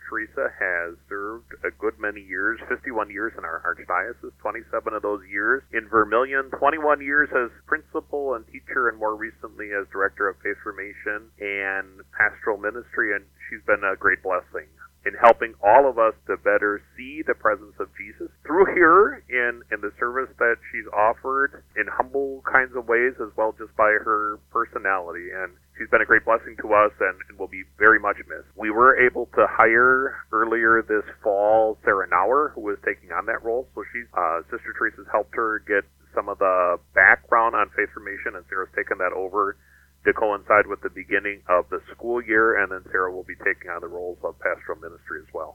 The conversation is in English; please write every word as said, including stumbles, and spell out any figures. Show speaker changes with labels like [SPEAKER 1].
[SPEAKER 1] Teresa has served a good many years, fifty-one years in our archdiocese, twenty-seven of those years in Vermilion, twenty-one years as principal and teacher, and more recently as director of faith formation and pastoral ministry, and she's been a great blessing in helping all of us to better see the presence of Jesus through her in, in the service that she's offered in humble kinds of ways, as well just by her personality. And she's been a great blessing to us and, and will be very much missed. We were able to hire earlier this fall Sarah Nauer, who was taking on that role. So she's, uh, Sister Teresa's helped her get some of the background on faith formation, and Sarah's taken that over to coincide with the beginning of the school year, and then Sarah will be taking on the roles of pastoral ministry as well.